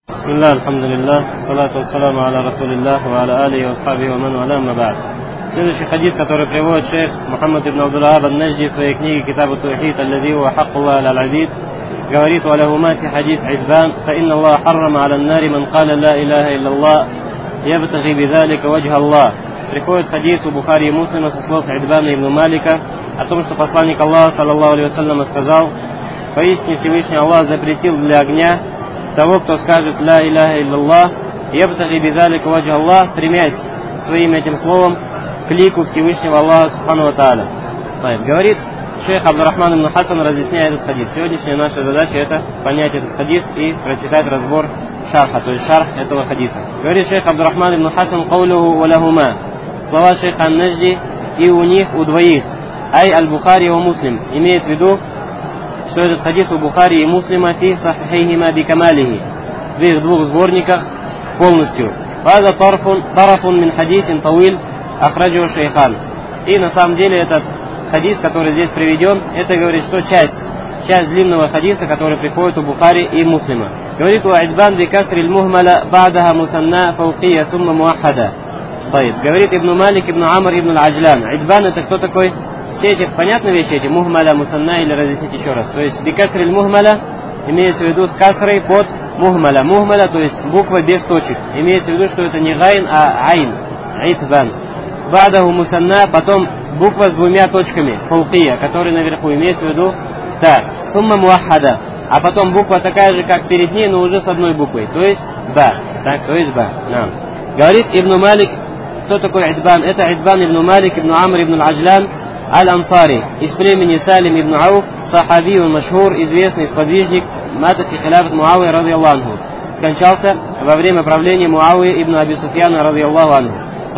Бисмилlah, алхамдулиллах, салату вассаламу аля расулиллах, ва аля алихи ва асхабихи ва ман валя, амма ба'д. Следующий хадис, который приводит шейх Мухаммад ибн Абдул-Ваххаб ан-Наджди в своей книге «Китаб ат-Таухид, аллади ва хаккуллах аля-аль-абид», говорит: «Валахума фи хадис Идбан, фа инна Аллах харрама аля-ан-нари ман каля ла илаха илляллах, ябтаги бидалика ваджха Аллах». Приходит хадис у Бухари и Муслима со слов Идбана ибн Малика о том, что посланник Аллаха, саллаллаху алейхи вассалям, сказал: «Поистине Всевышний Аллах запретил для огня того, кто скажет ла иляха илляллах, ябтаги бидалика ваджха Аллах, стремясь своим этим словом к лику Всевышнего Аллаха субхану ва тааля». Говорит шейх Абдуррахман ибн Хасан, разъясняя этот хадис. Сегодняшняя наша задача — это понять этот хадис и прочитать разбор шарха, то есть шарх этого хадиса. Говорит шейх Абдуррахман ибн Хасан: «Каулуху валахума». Слова шейха ан-Наджди: «И у них, у двоих». Ай аль-Бухари ва Муслим. Имеет в виду, что этот хадис у Бухари и Муслима фи сахихихима бикамалихи, в их двух сборниках полностью. Ваза тарафун мин хадисин тавиль ахраджу шейхан. И на самом деле этот хадис, который здесь приведен, это говорит, что часть длинного хадиса, который приходит у Бухари и Муслима. Говорит: «У Идбан би касри аль-мухмала ба'даха мусанна фауқия сумма муаххада». Говорит Ибн Малик ибн Амр ибн аль-Аджлан. Идбан — это кто такой? Все эти понятные вещи, эти мухмаля, мусанна, или разъяснить еще раз. То есть бикасри аль-мухмаля имеется в виду с касрой под мухмаля. Мухмаля, то есть буква без точек. Имеется в виду, что это не гайн, а айн. Идбан. Ба'даху мусанна, потом буква с двумя точками, фауқия, который наверху, имеется в виду та. Сумма муаххада. А потом буква такая же, как перед ней, но уже с одной буквой. То есть ба. Так, то есть ба. Говорит Ибн Малик, кто такой Идбан? Это Идбан ибн Малик ибн Амр ибн аль-Аджлан аль-Ансари, из племени Салим ибн Ауф, сахабий машхур, известный сподвижник, мата фи хиляфат Муавия радийаллаху анху. Скончался во время правления Муавии ибн Аби Суфьяна радийаллаху анху.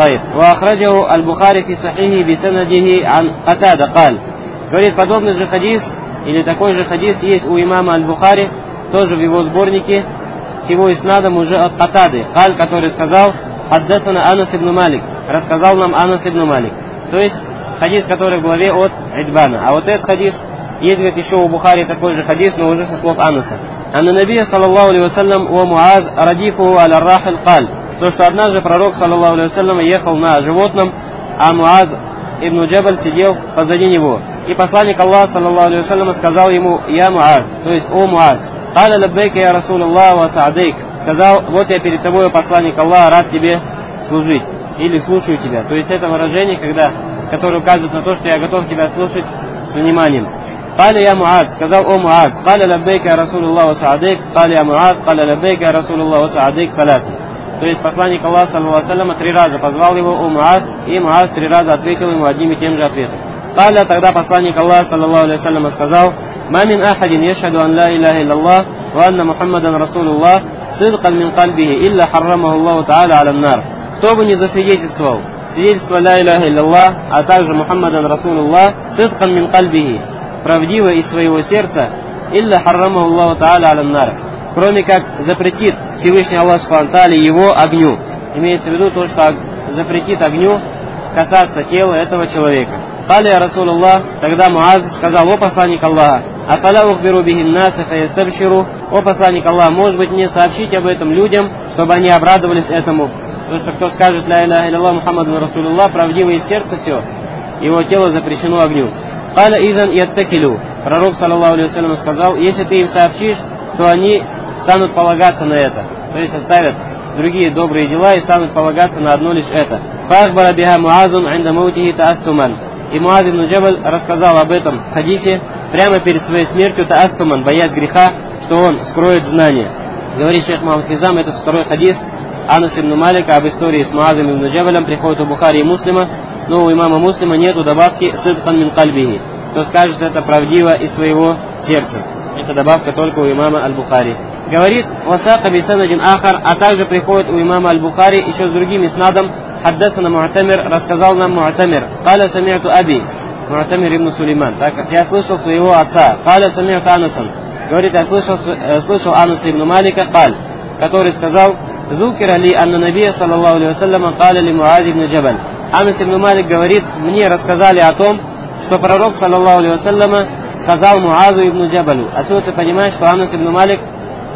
وأخرجه البخاري في صحيحه بسنده عن قتادة قال. Говорит, подобный же хадис, или такой же хадис есть у имама аль-Бухари, тоже в его сборнике, с его иснадом уже от Катады, Каль, который сказал: «Хаддасана Анас ибн Малик», рассказал нам Анас ибн Малик. То есть хадис, который в главе от Идбана. А вот этот хадис есть, говорит, еще у Бухари такой же хадис, но уже со слов Анаса. Анна Набия, саллаллаху алейхи вассалям, ва Муаз радифу аля-рахиль каль. То, что однажды пророк, саллаллаху алейхи вассалям, ехал на животном, а Муаз ибн Джабаль сидел позади него. И посланник Аллаха, саллаллаху алейхи вассалям, сказал ему: «Я Муаз», то есть «О Муаз». «Каля лаббейка я Расулаллах ва саадейк». Сказал: «Вот я перед тобой, посланник Аллаха, рад тебе служить» или «слушаю тебя». То есть это выражение, которое указывает на то, что я готов тебя слушать с вниманием. «Каля я Муаз», сказал: «О Муаз». «Каля лаббейка я Расулаллах ва саадейк». «Каля я Муаз». «Каля лаббейка я Расулаллах ва саадейк» салясин. То есть посланник Аллаха, саллаллаху алейхи ва саллям, 3 раза позвал его: «О Муаз», и Муаз 3 раза ответил ему одним и тем же ответом. Каля, тогда посланник Аллаха, саллаллаху алейхи ва саллям, сказал: «Ма мин ахадин яшхаду ан ла илаха илляллах ва анна Мухаммадан Расулуллах сидкан мин кальбихи илля харрамаху Аллаху та'аля аля нар». Кто бы не засвидетельствовал свидетельство ла илаха илляллах, а также Мухаммадан Расулуллах сидкан мин кальбихи, правдиво из своего сердца, илля харрамаху Аллаху та'аля аля нар, кроме как запретит Всевышний Аллах субхану ва тааля его огню. Имеется в виду то, что запретит огню касаться тела этого человека. Каля я Расулуллах, тогда Муаз сказал: «О посланник Аллаха, афаля ухбиру бихин наса фаястабширу». О посланник Аллаха, может быть, мне сообщить об этом людям, чтобы они обрадовались этому? Потому что кто скажет ла иляха илляллах Мухаммадан Расулуллах, правдиво из сердца все, его тело запрещено огню. Каля изан яттакилю. Пророк, саллаллаху алейхи ва саллям, сказал: «Если ты им сообщишь, то они станут полагаться на это». То есть оставят другие добрые дела и станут полагаться на одно лишь это. Фахбара биха Муазун инда маутихи таассуман. И Муаз ибн Джабаль рассказал об этом в хадисе прямо перед своей смертью, таассуман, боясь греха, что он скроет знание. Говорит шейх Мухаммад Хизам, этот второй хадис Анас ибн Малика об истории с Муазом ибн Джабалем приходит у Бухари и Муслима, но у имама Муслима нету добавки сидкан мин кальбихи. Кто скажет это правдиво из своего сердца. Это добавка только у имама аль-Бухари. Говорит васака бисанадин ахар, а также приходит у имама аль-Бухари еще с другим иснадом: «Хаддасана Му'тамир», рассказал нам Му'тамир. «Каля сами'ту аби», Му'тамир ибн Сулейман, так я слышал своего отца. «Каля сами'ту Анасан», говорит, я слышал Анаса ибн Малика, «Каль», который сказал: «Зукира ли анна набия, саллаллаху алейхи ва саллям, каля ли Муаз ибн Джабаль». Анас ибн Малик говорит: мне рассказали о том, что пророк, саллаллаху алейхи ва саллям, сказал Муазу ибн Джабалю. Отсюда ты понимаешь, что Анас ибн Малик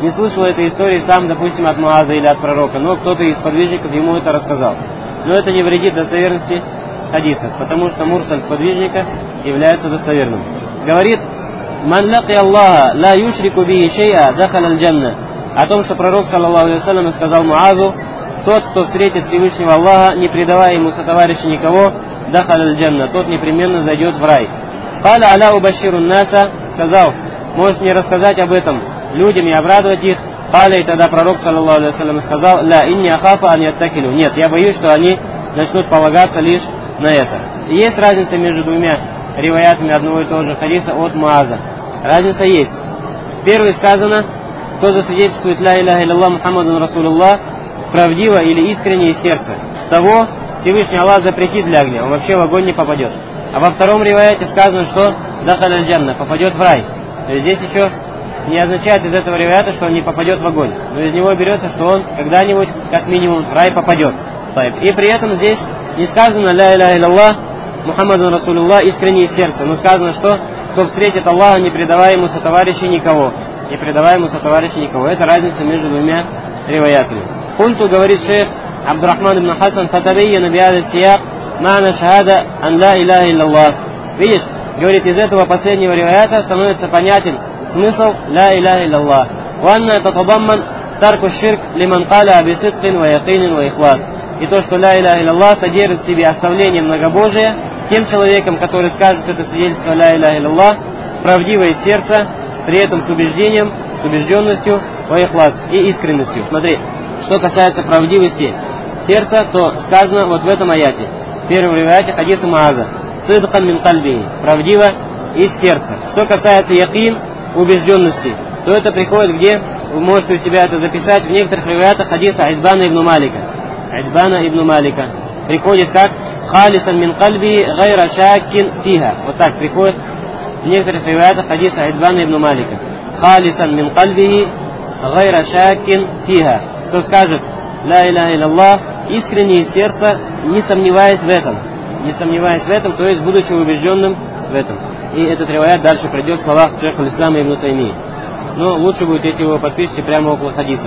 не слышал этой истории сам, допустим, от Муаза или от пророка, но кто-то из подвижников ему это рассказал. Но это не вредит достоверности хадиса, потому что мурсаль сподвижника является достоверным. Говорит: «Ман лаки Аллаха ла юшрику бихи шей'a дахал аль-джанна». О том, что пророк, саллаллаху алейхи вассалям, сказал Муазу: тот, кто встретит Всевышнего Аллаха, не предавая ему сотоварища никого, дахал аль-джанна, тот непременно зайдет в рай. «Каля аля убаширун наса», сказал: может мне рассказать об этом людям и обрадовать их? «Каля», и тогда пророк, саллаллаху алейхи вассалям, сказал: «Ля инни ахафа ан яттакилю». Нет, я боюсь, что они начнут полагаться лишь на это. И есть разница между двумя риваятами одного и того же хадиса от Муаза. Разница есть. Первый сказано: кто засвидетельствует ля иляха илляллах Мухаммадун Расулуллах правдиво или искренне из сердца, того Всевышний Аллах запретит для огня, он вообще в огонь не попадет. А во втором риваяте сказано, что дахаль аль-джанна, попадет в рай. То есть здесь еще не означает из этого риваята, что он не попадет в огонь, но из него берется, что он когда-нибудь как минимум в рай попадет. И при этом здесь не сказано ля иляха илляллах Мухаммадун Расулуллах искренне из сердца, но сказано, что кто встретит Аллаха, не предавая ему сотоварища никого. Не предавая ему сотоварища никого. Это разница между двумя риваятами. Кунту, говорит шейх Абдурахман ибн Хасан, фатабийяна бихаза сияк ма'на шахада ан ла иляха илляллах. Видишь, говорит, из этого последнего риваята становится понятен смысл ля иляха илляллах. Ванна татадамман тарку ширк лиман каля бисидкин ва якинин ва ихлас. И то, что ля иляха илляллах содержит в себе оставление многобожия тем человеком, который скажет это свидетельство ля иляха илляллах правдиво из сердца, при этом с убеждением, с убежденностью, ва ихлас, и искренностью. Смотри, что касается правдивости сердца, то сказано вот в этом аяте, в первом риваяте хадиса Муаза: сидкан мин кальби, правдиво из сердца. Что касается якин, убежденности, то это приходит где? Вы можете у себя это записать в некоторых риваятах хадиса Айдбана ибн Малика. Айдбана ибн Малика приходит как халисан мин кальби гайра шаккин фиха. Вот так приходит в некоторых риваятах хадиса Айдбана ибн Малика. Халисан мин кальбихи гайра шаккин фиха. Кто скажет ля иляха илляллах искренне из сердца, не сомневаясь в этом. Не сомневаясь в этом, то есть будучи убежденным в этом. И этот риваят дальше придет в словах шейха аль-Ислама ибн Таймии. Но лучше будет, если вы его подпишете прямо около хадиса.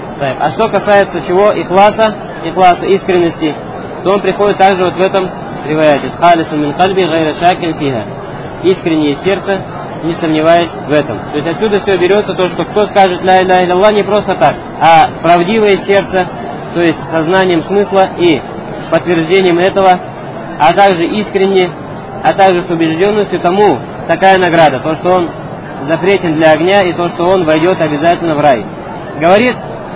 А что касается чего? Ихласа, искренности, то он приходит также вот в этом риваяте. Халисан мин кальби гайра шакин фиха. Искренне из сердца, не сомневаясь в этом. То есть отсюда все берется то, что кто скажет ля иляха илляллах не просто так, а правдивое сердце, то есть сознанием смысла и подтверждением этого, а также искренне, а также с убежденностью, тому такая награда, то, что он запретен для огня и то, что он войдет обязательно в рай. Говорит,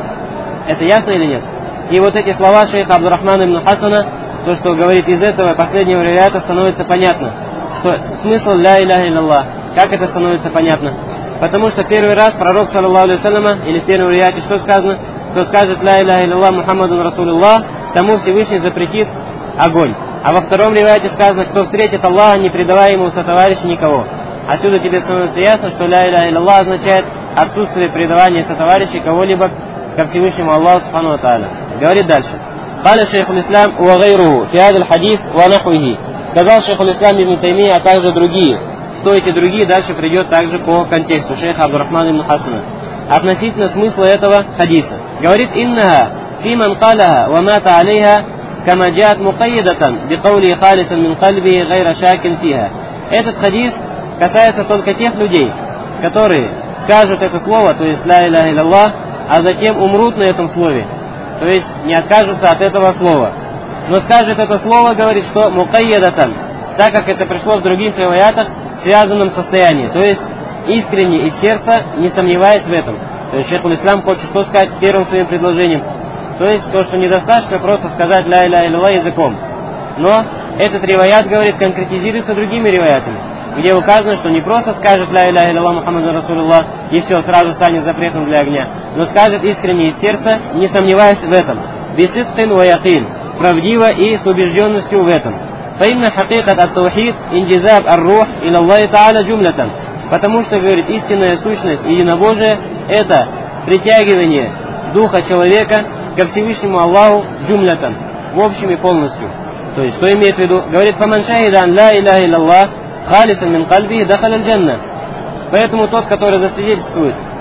это ясно или нет? И вот эти слова шейха Абдурахмана ибн Хасана, то, что говорит из этого последнего риваята, становится понятно, что смысл ля иляха илляллах. Как это становится понятно? Потому что первый раз пророк, саллаллаху алейхи вассалям, или в первом риваите что сказано? Кто скажет ля иляха илляллах Мухаммадун Расулуллах, тому Всевышний запретит огонь. А во втором риваите сказано: кто встретит Аллаха, не предавая ему сотоварища никого. Отсюда тебе становится ясно, что ля иляха илляллах означает отсутствие предавания сотоварищей кого-либо ко Всевышнему Аллаху субхану ва тааля. Говорит дальше. Каля шейхул ислам ва гайруху фи хадал хадис ва нахвихи. Сказал шейхул ислам ибн Таймия, а также другие. Кто эти другие, дальше придет также по контексту шейха Абдурахмана ибн Хасана. Относительно смысла этого хадиса. Говорит: иннаха фи ман калаха ва мата алейха кама джаат мукайдатан бикаули халисан мин кальби гайра шакин фиха. Этот хадис касается только тех людей, которые скажут это слово, то есть ля иляха илляллах, а затем умрут на этом слове, то есть не откажутся от этого слова. Но скажет это слово, говорит, что мукайдатан, так как это пришло в других риваятах, в связанном состоянии, то есть искренне из сердца, не сомневаясь в этом. То есть шейхул ислам хочет что сказать первым своим предложением? То есть то, что недостаточно просто сказать ля иляха илляллах языком. Но этот риваят, говорит, конкретизируется другими риваятами, где указано, что не просто скажет ля иляха илляллах Мухаммадун Расулуллах и все, сразу станет запретом для огня, но скажет искренне из сердца, не сомневаясь в этом. Бисидкин ва якин, правдиво и с убежденностью в этом. Фаинна хакикат ат-таухид инджизаб ар-рух иля Аллахи та'аля джумлятан. Потому что, говорит, истинная сущность единобожия — это притягивание духа человека ко Всевышнему Аллаху джумлятан, в общем и полностью. То есть, что имеет в виду? Говорит: фаман шахидан ля иляха илляллах халисан мин кальби дахал аль-джанна. Поэтому тот, который засвидетельствует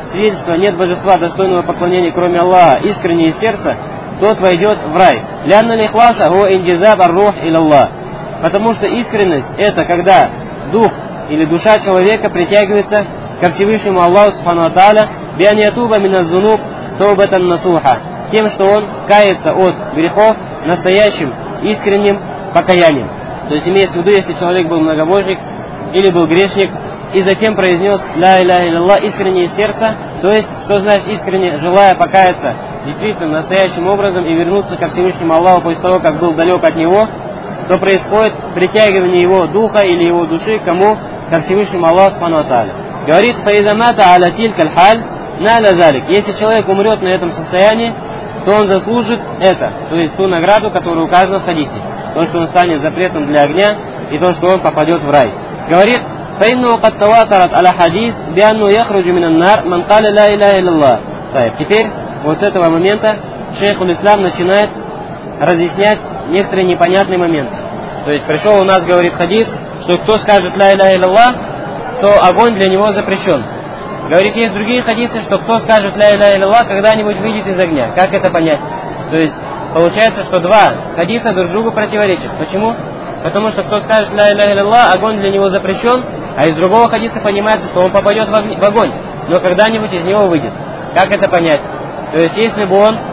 свидетельство «нет божества достойного поклонения, кроме Аллаха», искренне из сердца, тот войдет в рай. «Лянна лихласа гу индизаб ар-рух илаллах». Потому что искренность – это когда дух или душа человека притягивается ко Всевышнему Аллаху Субхану ва Тааля биан ятуба миназ-зунуб таубатан насуха, тем, что он кается от грехов настоящим искренним покаянием. То есть имеется в виду, если человек был многобожник или был грешник, и затем произнес «Ля иляха илlallah» искренне из сердца, то есть, что значит искренне, желая покаяться действительно настоящим образом и вернуться ко Всевышнему Аллаху после того, как был далек от Него, то происходит притягивание его духа или его души к кому? Ко Всевышнему Аллаху Субхану ва Тааля. Говорит «Фаидамата аля тилькаль халь наля залик». Если человек умрет на этом состоянии, то он заслужит это, то есть ту награду, которая указана в хадисе. То, что он станет запретом для огня, и то, что он попадет в рай. Говорит «Фаинну кад таватарат аля хадис бианну яхруджу минан нар ман каля ла иляха илlallah». Теперь, вот с этого момента, шейх Аль-Ислам начинает разъяснять некоторые непонятные моменты. То есть пришел у нас, говорит хадис, что кто скажет «Ла иляха илlallah», то огонь для него запрещен. Говорит, есть другие хадисы, что кто скажет «Ла иляха илlallah», когда-нибудь выйдет из огня. Как это понять? То есть получается, что два хадиса друг другу противоречат. Почему? Потому что кто скажет «Ла иляха илlallah», огонь для него запрещен, а из другого хадиса понимается, что он попадет в огонь, но когда-нибудь из него выйдет. Как это понять? То есть если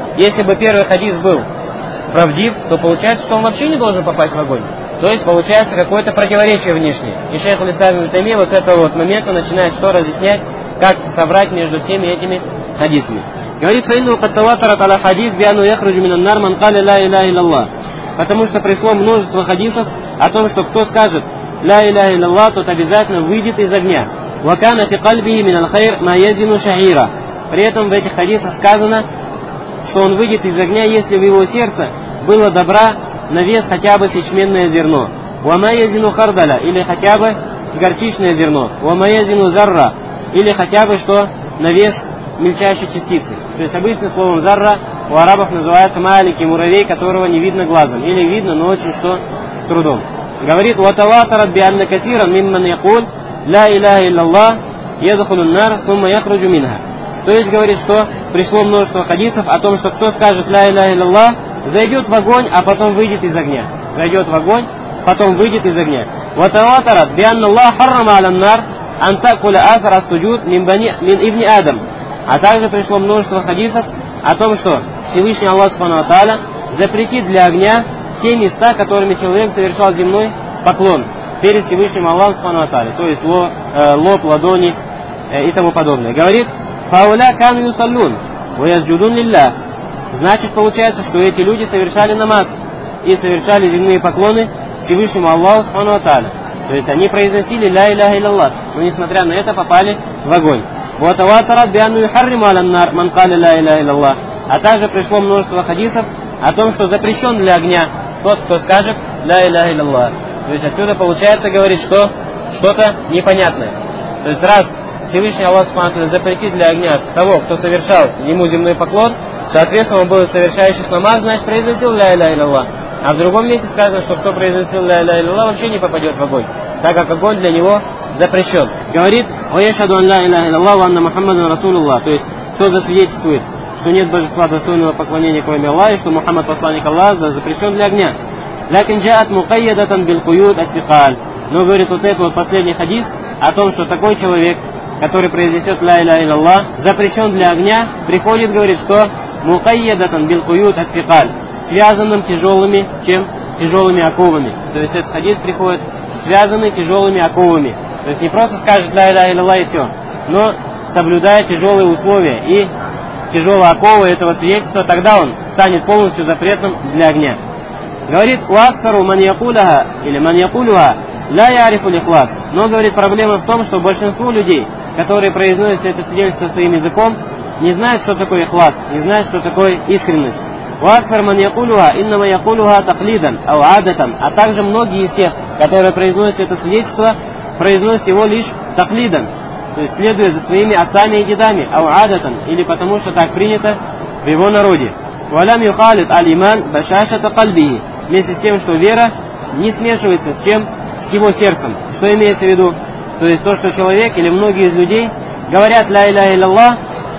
бы первый хадис был правдив, то получается, что он вообще не должен попасть в огонь. То есть получается какое-то противоречие внешнее. И шейх Аль-Ислам ибн Таймия вот с этого вот момента начинает что разъяснять, как собрать между всеми этими хадисами. Говорит: «Фаинну кад таватарат аля хадис бианну яхруджу минан нар ман каля ла иляха илlallah». Потому что пришло множество хадисов о том, что кто скажет «Ла иляха илlallah», тот обязательно выйдет из огня. «Ва кана фи кальбихи минал хайр ма язину шаира». При этом в этих хадисах сказано, что он выйдет из огня, если в его сердце было добра на вес хотя бы с ячменное зерно. «Ва язину хардаля», или хотя бы с горчичное зерно. «Ва язину зарра», или хотя бы что на вес мельчайшей частицы. То есть обычно словом зарра у арабов называется маленький муравей, которого не видно глазом. Или видно, но очень что с трудом. Говорит: «Ватаватарат бианна катиран мимман якуль ла иляха илlallah ядхулун нар сумма яхруджу минха». То есть говорит, что пришло множество хадисов о том, что кто скажет «Ла иляха илlallah», зайдет в огонь, а потом выйдет из огня. Зайдет в огонь, потом выйдет из огня. «Ватаватарат бианна Аллах харрама алян нар ан такуля асар ас-суджуд мин ибни Адам». А также пришло множество хадисов о том, что Всевышний Аллах Субхану ва Тааля запретит для огня те места, которыми человек совершал земной поклон перед Всевышним Аллахом Субхану ва Тааля. То есть лоб, ладони и тому подобное. Говорит: «Фауля кан юсаллун ва ясджудун лилля». Значит, получается, что эти люди совершали намаз и совершали земные поклоны Всевышнему Аллаху Субхану ва Тааля. То есть они произносили «Ла иляха илlallah», но несмотря на это попали в огонь. «Ватаватарат бианну юхарриму алян нар ман каля ла иляха илlallah». А также пришло множество хадисов о том, что запрещен для огня тот, кто скажет «Ла иляха илlallah». То есть отсюда получается, говорит, что что-то непонятное. То есть раз Всевышний Аллах Субхану ва Тааля запретит для огня того, кто совершал ему земной поклон, соответственно, он был совершающий намаз, значит, произносил «Ла иляха илlallah». А в другом месте сказано, что кто произносил «Ла иляха илlallah», вообще не попадет в огонь, так как огонь для него запрещен. Говорит: «Ва яшхаду ан ла иляха илlallah ва анна Мухаммадан расулуллах». То есть, кто засвидетельствует, что нет божества достойного поклонения, кроме Аллаха, и что Мухаммад посланник Аллаха, запрещен для огня. «Лякин джаат мукайядатан бил куют астикаль». Но, говорит, вот этот вот последний хадис о том, что такой человек, который произнесет «Ла иляха илlallah», запрещен для огня, приходит, говорит, что мукайядатан бил куют астикаль, связанным тяжелыми оковами. То есть этот хадис приходит связанный тяжелыми оковами. То есть не просто скажет «Ла иляха илlallah» и все, но соблюдая тяжелые условия и тяжелые оковы этого свидетельства, тогда он станет полностью запретным для огня. Говорит: «Уаксару ман якулаха» или «ман якулуха ла ярифу лихлас». Но, говорит, проблема в том, что большинство людей, которые произносят это свидетельство своим языком, не знают, что такое ихлас, не знают, что такое искренность. «Уаксар ман якулуха иннама якулуха таклидан ау адатан». А также многие из тех, которые произносят это свидетельство, произносят его лишь таклидан, то есть следуя за своими отцами и дедами, ау адатан, или потому что так принято в его народе. «Валям юхалит аль-иман башашата кальбихи». Вместе с тем, что вера не смешивается с чем? С его сердцем. Что имеется в виду? То есть то, что человек или многие из людей говорят «Ла иляха илlallah»,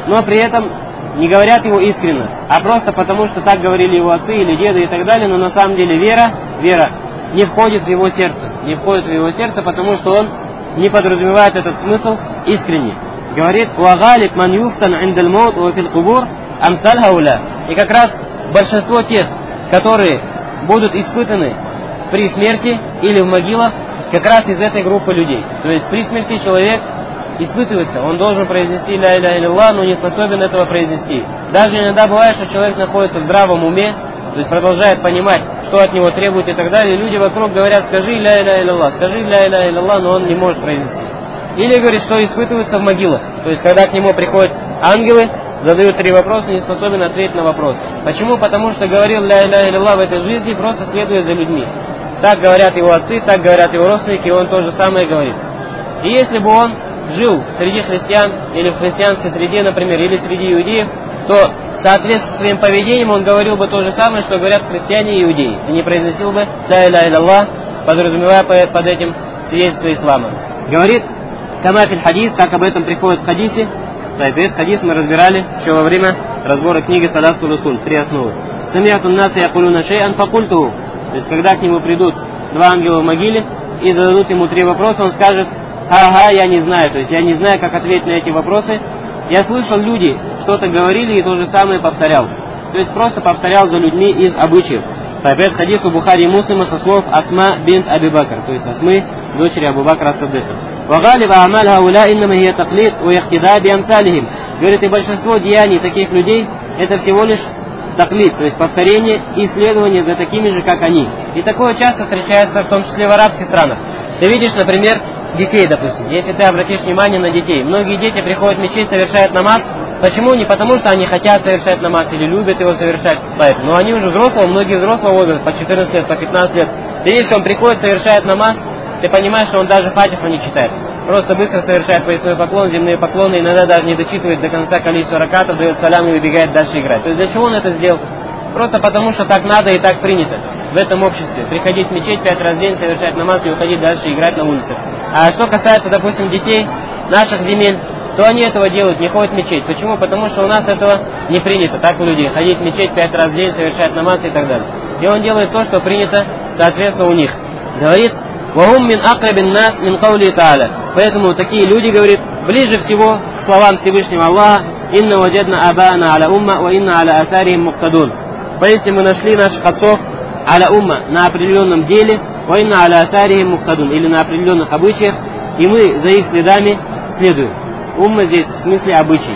но при этом не говорят его искренне, а просто потому, что так говорили его отцы или деды и так далее, но на самом деле вера не входит в его сердце. Не входит в его сердце, потому что он не подразумевает этот смысл искренне. Говорит, «Вагалиб ман юфтан индаль маут ва фил кубур амсаль хауля». И как раз большинство тех, которые будут испытаны при смерти или в могилах, как раз из этой группы людей. То есть при смерти человек испытывается, он должен произнести «Ля иля илля», но не способен этого произнести. Даже иногда бывает, что человек находится в здравом уме, то есть продолжает понимать, что от него требуют и так далее. Люди вокруг говорят: скажи «Ля иля илля», скажи «Ля иля илля», но он не может произнести. Или говорит, что испытывается в могилах. То есть когда к нему приходят ангелы, задают 3 вопроса, не способен ответить на вопрос. Почему? Потому что говорил «Ля иля илля» в этой жизни, просто следуя за людьми. Так говорят его отцы, так говорят его родственники, и он то же самое говорит. И если бы он жил среди христиан, или в христианской среде, например, или среди иудеев, то в соответствии со своим поведением он говорил бы то же самое, что говорят христиане и иудеи. И не произносил бы «Ля иля илля», подразумевая под этим свидетельство ислама. Говорит «Камафиль хадис», как об этом приходит в хадисе. Этот хадис мы разбирали еще во время разбора книги «Садату Расуль», 3 основы. «Самиатун наса якулюна шей'ан факульту». То есть когда к нему придут 2 ангела в могиле и зададут ему 3 вопроса, он скажет: «Ага, я не знаю». То есть я не знаю, как ответить на эти вопросы. Я слышал, люди что-то говорили и то же самое повторял. То есть просто повторял за людьми из обычаев. Опять хадис у Бухари и Муслима со слов Асма бинт Аби Бакр, то есть Асмы, дочери Абу Бакра Саддыка. «Вагалиб а'маль хауля иннама хия таклид ва ихтида би амсалихим». Говорит, и большинство деяний таких людей это всего лишь таклид, то есть повторение и исследование за такими же, как они. И такое часто встречается в том числе в арабских странах. Ты видишь, например, детей, допустим. Если ты обратишь внимание на детей, многие дети приходят в мечеть, совершают намаз. Почему? Не потому, что они хотят совершать намаз или любят его совершать, но они уже взрослые, многие взрослого возраста, по 14 лет, по 15 лет. Ты видишь, он приходит, совершает намаз, ты понимаешь, что он даже фатиху не читает. Просто быстро совершает поясной поклон, земные поклоны, иногда даже не дочитывает до конца количества ракатов, дает салям и выбегает дальше играть. То есть для чего он это сделал? Просто потому, что так надо и так принято в этом обществе. Приходить в мечеть 5 раз в день, совершать намаз и уходить дальше играть на улице. А что касается, допустим, детей наших земель, то они этого делают, не ходят в мечеть. Почему? Потому что у нас этого не принято, так у людей. Ходить в мечеть 5 раз в день, совершать намаз и так далее. И он делает то, что принято, соответственно, у них. Говорит: «Вахум мин акрабин нас мин каули та'аля». Поэтому такие люди, говорит, ближе всего к словам Всевышнего Аллаха: «Инна ваджадна абаана аля умма, ва инна аля асарихим муктадун». Поистине мы нашли наших отцов аля умма, на определенном деле, ва инна аля асарихим муктадун, или на определенных обычаях, и мы за их следами следуем. Умма здесь в смысле обычай.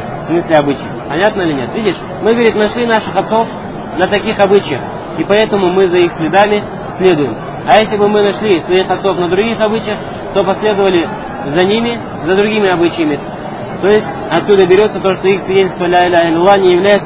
Понятно или нет? Видишь, мы, говорит, нашли наших отцов на таких обычаях, и поэтому мы за их следами следуем. А если бы мы нашли своих отцов на других обычаях, то последовали за ними, за другими обычаями. То есть отсюда берется то, что их свидетельство «Ля иля илля» не является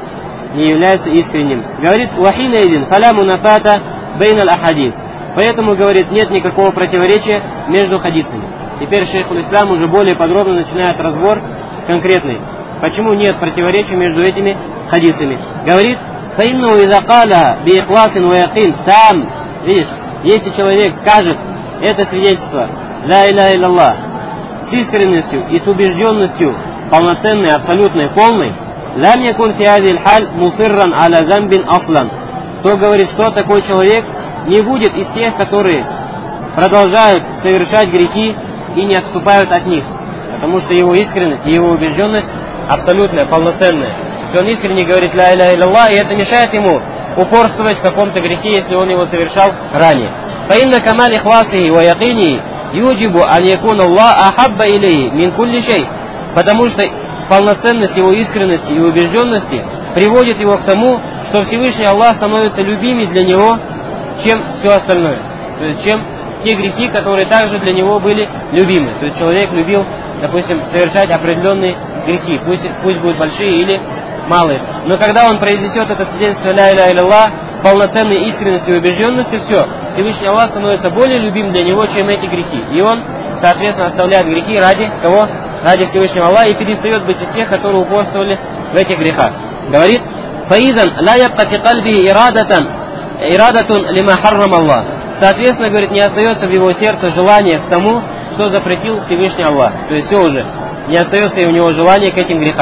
искренним. Говорит: «Вахина идин фаля мунафата бейн аль-ахадис». Поэтому, говорит, нет никакого противоречия между хадисами. Теперь шейхуль ислам уже более подробно начинает разбор конкретный. Почему нет противоречия между этими хадисами? Говорит: «Фаинну иза каля би ихласин ва якин там». Видишь, если человек скажет это свидетельство «Ля иля илля» с искренностью и с убежденностью полноценной, абсолютной, полной, «Лам якун фи хазил халь мусирран аля замбин аслан», то, говорит, что такой человек не будет из тех, которые продолжают совершать грехи и не отступают от них, потому что его искренность и его убежденность абсолютная, полноценная. То есть он искренне говорит «Ля иля илля», и это мешает ему упорствовать в каком-то грехе, если он его совершал ранее. «Фаинна камаль ихласихи ва якини юджибу ан якун Аллах ахабба илейхи мин кулли шей». Потому что полноценность его искренности и убежденности приводит его к тому, что Всевышний Аллах становится любимее для него, чем все остальное. То есть чем те грехи, которые также для него были любимы. То есть человек любил, допустим, совершать определенные грехи, пусть будут большие или малые. Но когда он произнесет это свидетельство «Ля иля илля» с полноценной искренностью и убежденностью, все, Всевышний Аллах становится более любим для него, чем эти грехи. И он, соответственно, оставляет грехи ради кого? Ради Всевышнего Аллаха, и перестает быть из тех, которые упорствовали в этих грехах. Говорит: «Фаидан ла ябка фи кальбихи ирадатун лима харрам Аллах». Соответственно, говорит, не остается в его сердце желания к тому, что запретил Всевышний Аллах. То есть все уже, не остается и у него желания к этим грехам.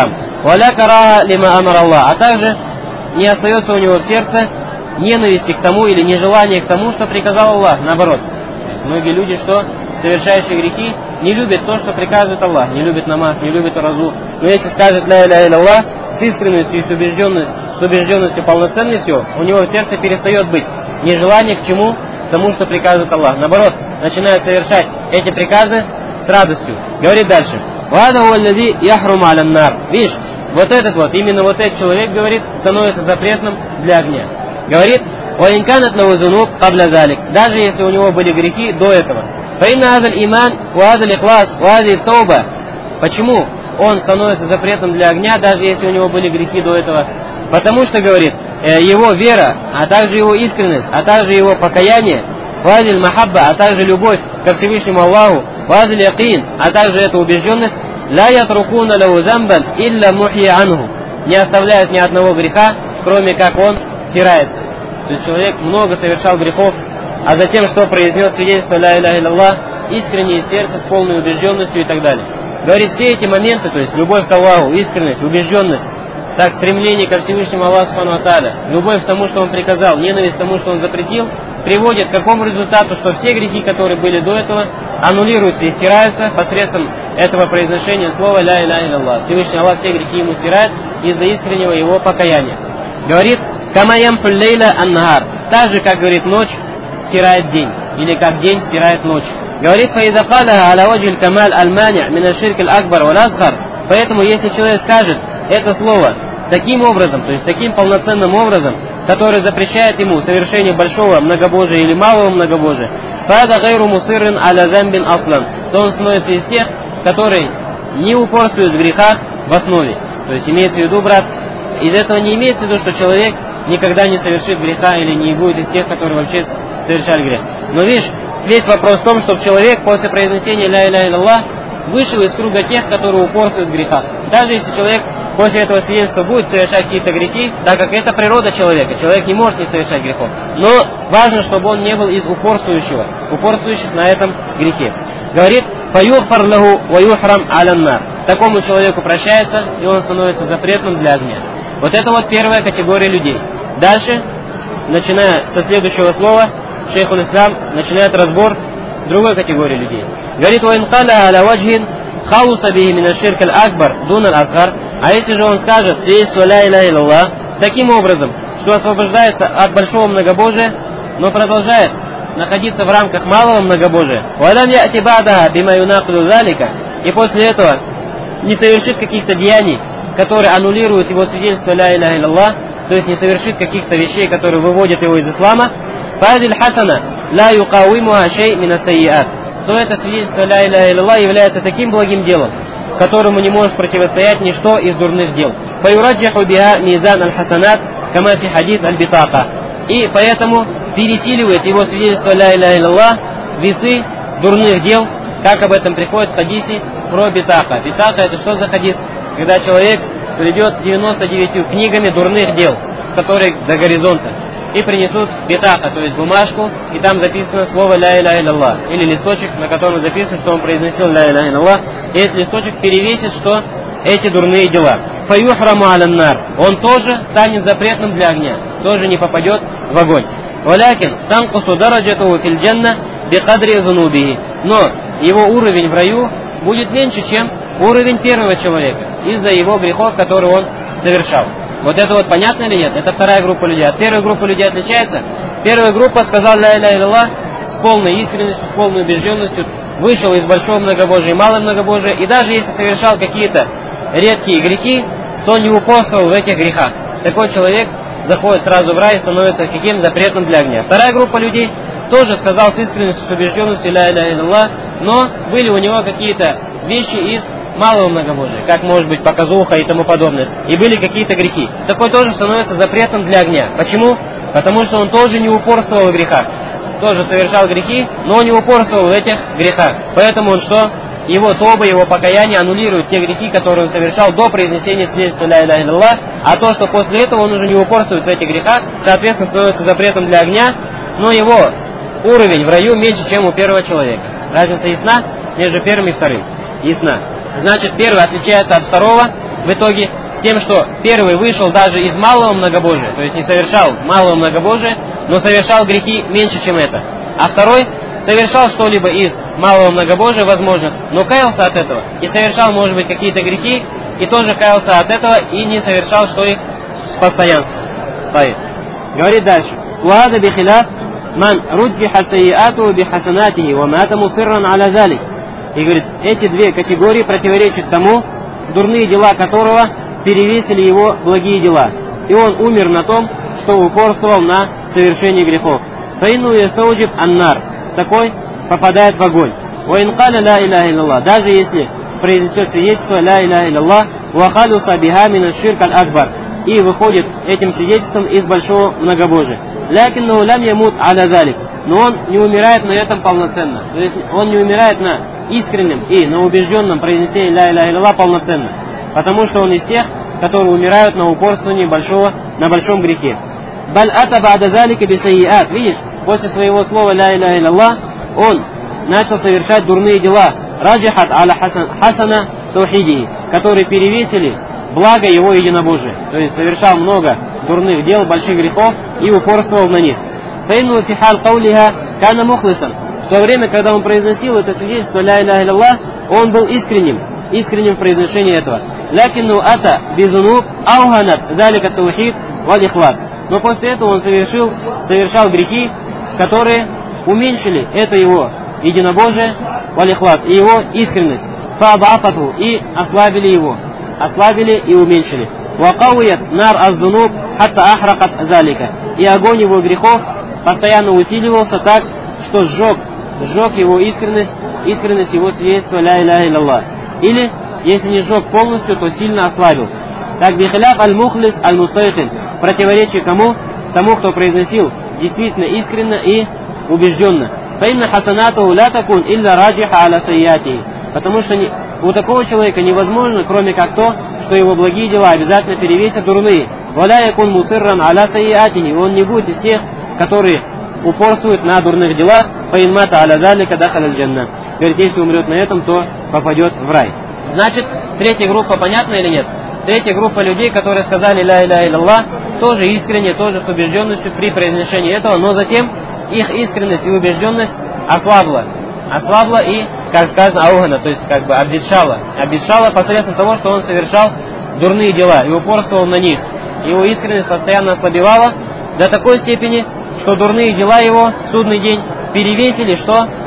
«Валя караха лима амар Аллах», а также не остается у него в сердце ненависти к тому или нежелания к тому, что приказал Аллах, наоборот. То есть многие люди, что совершающие грехи, не любят то, что приказывает Аллах, не любят намаз, не любят разу. Но если скажет «ля иля илля Аллах» с искренностью и с убежденностью полноценностью, у него в сердце перестает быть нежелание к чему? К тому, что приказывает Аллах. Наоборот, начинает совершать эти приказы с радостью. Говорит дальше. Видишь, вот этот вот, именно вот этот человек, говорит, становится запретным для огня. Говорит, даже если у него были грехи до этого. Почему он становится запретным для огня, даже если у него были грехи до этого? Потому что, говорит, его вера, а также его искренность, а также его покаяние, а также любовь ко Всевышнему Аллаху, а также эта убежденность, не оставляет ни одного греха, кроме как он стирается. То есть человек много совершал грехов, а затем, что произнес свидетельство «Ля иля илля Аллах», искренне из сердца, с полной убежденностью и так далее. Говорит, все эти моменты, то есть любовь к Аллаху, искренность, убежденность, так, стремление ко Всевышнему Аллаху Субхану ва Тааля, любовь к тому, что он приказал, ненависть к тому, что он запретил, приводит к какому результату, что все грехи, которые были до этого, аннулируются и стираются посредством этого произношения слова «Ля иля илля Аллах». Всевышний Аллах все грехи ему стирает из-за искреннего его покаяния. Говорит, «Кама ямху лейля ан-нахар», так же, как, говорит, ночь стирает день, или как день стирает ночь. Говорит, «Фаида каляха аля ваджи камаль аль-мани' мин аш-ширк аль-акбар вал-асгар», поэтому, если человек скажет это слово таким образом, то есть таким полноценным образом, который запрещает ему совершение большого многобожия или малого многобожия, то он становится из тех, которые не упорствуют в грехах в основе. То есть имеется в виду, брат, из этого не имеется в виду, что человек никогда не совершит греха или не будет из тех, которые вообще совершали грех. Но видишь, весь вопрос в том, чтобы человек после произнесения «Ля иля илля Аллах» вышел из круга тех, которые упорствуют в грехах. Даже если человек после этого свидетельства будет совершать какие-то грехи, так как это природа человека. Человек не может не совершать грехов. Но важно, чтобы он не был из упорствующих на этом грехе. Говорит, «Фаюхфар лаху ва юхрам аля нар». Такому человеку прощается, и он становится запретным для огня. Вот это вот первая категория людей. Дальше, начиная со следующего слова, шейхуль ислам начинает разбор другой категории людей. Говорит, «Ва инкаля аля ваджхин халуса бихи мин аш-ширк аль-акбар дун аль-асгар». А если же он скажет свидетельство «Ля иля илля Аллах» таким образом, что освобождается от большого многобожия, но продолжает находиться в рамках малого многобожия, и после этого не совершит каких-то деяний, которые аннулируют его свидетельство «Ля иля илля Аллах», то есть не совершит каких-то вещей, которые выводят его из ислама, то это свидетельство «Ля иля илля Аллах» является таким благим делом, которому не может противостоять ничто из дурных дел. И поэтому пересиливает его свидетельство «Ля иля илля Аллах» весы дурных дел, как об этом приходит в хадисе про битака. Битака — это что за хадис? Когда человек придет с 99 книгами дурных дел, которые до горизонта, и принесут битака, то есть бумажку, и там записано слово «Ля иля илля Аллах», или листочек, на котором записано, что он произносил «Ля иля илля Аллах», и этот листочек перевесит, что эти дурные дела. «Фаюхраму аля нар», он тоже станет запретным для огня, тоже не попадет в огонь. «Валякин танкусу дараджатуху фил джанна бикадри зунубихи», но его уровень в раю будет меньше, чем уровень первого человека, из-за его грехов, которые он совершал. Вот это вот понятно или нет? Это вторая группа людей. От первой группы людей отличается. Первая группа сказал «Ля иля илля Аллах» с полной искренностью, с полной убежденностью, вышел из большого многобожия и малого многобожия, и даже если совершал какие-то редкие грехи, то не упорствовал в этих грехах. Такой человек заходит сразу в рай и становится каким запретным для огня. Вторая группа людей тоже сказал с искренностью, с убежденностью «Ля иля илля Аллах», но были у него какие-то вещи из малого многобожия, как может быть показуха и тому подобное, и были какие-то грехи. Такой тоже становится запретным для огня. Почему? Потому что он тоже не упорствовал в грехах. Тоже совершал грехи, но не упорствовал в этих грехах. Поэтому он что? Его тоба, его покаяние аннулирует те грехи, которые он совершал до произнесения свидетельства «Ля иля илля Аллах», а то, что после этого он уже не упорствует в этих грехах, соответственно, становится запретом для огня, но его уровень в раю меньше, чем у первого человека. Разница ясна между первым и вторым? Ясна. Значит, первый отличается от второго в итоге тем, что первый вышел даже из малого многобожия, то есть не совершал малого многобожия, но совершал грехи меньше, чем это. А второй совершал что-либо из малого многобожия возможных, но каялся от этого и совершал, может быть, какие-то грехи, и тоже каялся от этого и не совершал, что их с постоянством. Говорит дальше. وهذا بخلاف من رجحت سيئاته بحسناته ومات مصرا على ذلك. И говорит, эти две категории противоречат тому, дурные дела которого перевесили его благие дела. И он умер на том, что упорствовал на совершении грехов. فإنه يستوجب النار. Такой попадает в огонь. وإن قال لا إله إلا الله. Даже если произнесет свидетельство لا إله إلا الله وخلص بها من الشرك الأكبر. И выходит этим свидетельством из большого многобожия. لكنه لم يموت على ذلك. Но он не умирает на этом полноценно. То есть он не умирает на искреннем и на убежденном произнесении ля иляха илlallah полноценно. Потому что он из тех, которые умирают на упорствовании на большом грехе. بل أتى بعد ذلك بسيئات. Видишь, после своего слова ля иляха илlallah он начал совершать дурные дела. راجحت على حسن توحيده, которые перевесили благо его единобожия. То есть совершал много дурных дел, больших грехов и упорствовал на них. فإنه في حال قولها كان مخلصا. В то время, когда он произносил это свидетельство ля иляха илlallah, он был искренним в произношении этого. لكنه أتى بذنوب أوهنت ذلك التوحيد والإخلاص. Но после этого он совершал грехи, которые уменьшили это его единобожие, валихлас, и его искренность. فأضعفته, и ослабили и уменьшили. وقويت نار الذنوب حتى أحرقت ذلك. И огонь его грехов постоянно усиливался так, что сжег его искренность его свидетельства ля иляха илlallah. Или, если не сжег полностью, то сильно ослабил. Так, бихиляф аль-мухлис аль-мустайхин. Противоречие кому? Тому, кто произносил действительно искренно и убежденно. فإن حسناته لا تكون إلا راجحة على سيئاته. Потому что у такого человека невозможно, кроме как то, что его благие дела обязательно перевесят дурные. ولا يكون مصرا على سيئاته. Он не будет из тех, которые упорствуют на дурных делах. فإن مات على ذلك دخل الجنة. Говорит, если умрет на этом, то попадет в рай. Значит, третья группа понятна или нет? Третья группа людей, которые сказали ля иляха илlallah, тоже искренне, тоже с убежденностью при произношении этого, но затем их искренность и убежденность ослабла и, как сказано, аугана, то есть как бы обветшала посредством того, что он совершал дурные дела и упорствовал на них. Его искренность постоянно ослабевала до такой степени, что дурные дела его в судный день перевесили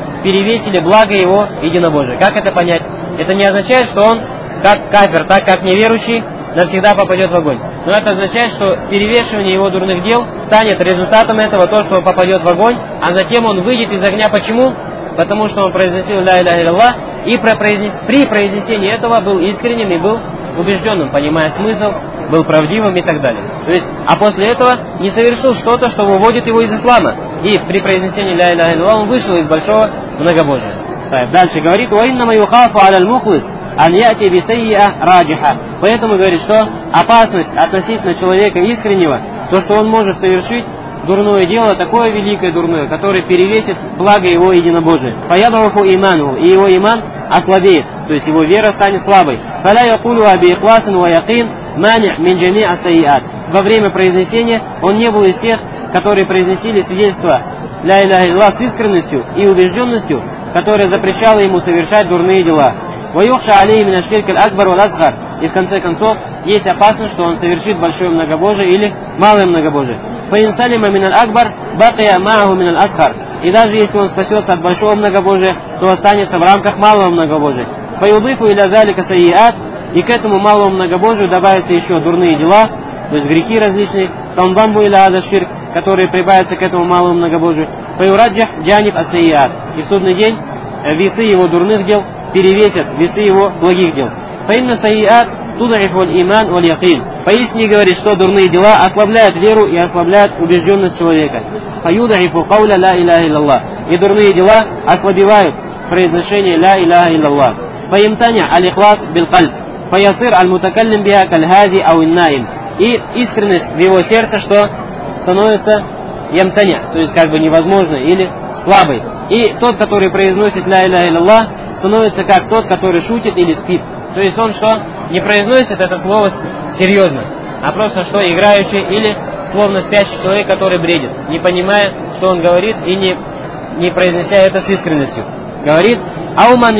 благо его единобожия. Как это понять? Это не означает, что он как кафир, так как неверующий, навсегда попадет в огонь. Но это означает, что перевешивание его дурных дел станет результатом этого то, что он попадет в огонь, а затем он выйдет из огня. Почему? Потому что он произносил ля иляха илlallah и при произнесении этого был искренним и был убежденным, понимая смысл, был правдивым и так далее. То есть, а после этого не совершил что-то, что выводит его из ислама. И при произнесении ля иляха илlallah он вышел из большого многобожия. Дальше говорит: وَإِنَّمَا يُخَافُ عَلَى الْمُخْلِصِ أَنْ يَأْتِي بِسَيِّئَةٍ رَاجِحَةٍ. Поэтому говорит, что опасность относительно человека искреннего, то, что он может совершить дурное дело, такое великое дурное, которое перевесит благо его единобожия. فَيَضْعُفُ إِيمَانُهُ. И его иман ослабеет, то есть его вера станет слабой. فَلَا يَقُولُهَا بِإِخْلَاصٍ وَيَقِينٍ مَانِعٍ مِنْ جَمِيعِ السَّيِّئَاتِ. Во время произнесения он не был из тех, которые произнесили свидетельство ля иляха илlallah с искренностью и убежденностью, которая запрещала ему совершать дурные дела. وَيُخْشَى عَلَيْهِ مِنَ الشِّرْكِ الْأَكْبَرِ وَالْأَصْغَرِ. И в конце концов есть опасность, что он совершит большое многобожие или малое многобожие. فَإِنْ سَلِمَ مِنَ الْأَكْبَرِ بَقِيَ مَعَهُ مِنَ الْأَصْغَرِ. И даже если он спасется от большого многобожия, то останется в рамках малого многобожия. فَيُضِيفُ إِلَى ذَلِكَ سَيِّئَاتٍ. И к этому малому многобожию добавятся еще дурные дела, то есть грехи различные, тандамбу или ада-ширк, которые прибавятся к этому малому многобожию. فَيُраджах джаниб ас-сайиат. И в судный день весы его дурных дел перевесят весы его благих дел. فَإِنَّ سَيِّئَاتٍ تُضْعِفُ الْإِيمَانَ وَالْيَقِينَ. Поистине говорит, что дурные дела ослабляют веру и ослабляют убежденность человека. فَيُضْعِفُ قَوْلَ لَا إِلَهَ إِلَّا اللَّهِ. И дурные дела ослабевают произношение ля иляха илlallah. فَيَمْتَنِعْ الْإِخْلَاص بِالْقَلْبِ فَيَصِيرُ الْمُتَكَلِّمُ بِهَا كَالْهَادِ أَوْ النَّائِمِ. И искренность в его сердце, что становится ямтаня, то есть как бы невозможной или слабой. И тот, который произносит ля иляха илlallah, становится как тот, который шутит или спит. То есть он что? Не произносит это слово серьезно, а просто что? Играющий или словно спящий человек, который бредит, не понимая, что он говорит, и не произнеся это с искренностью. Говорит: «Ауман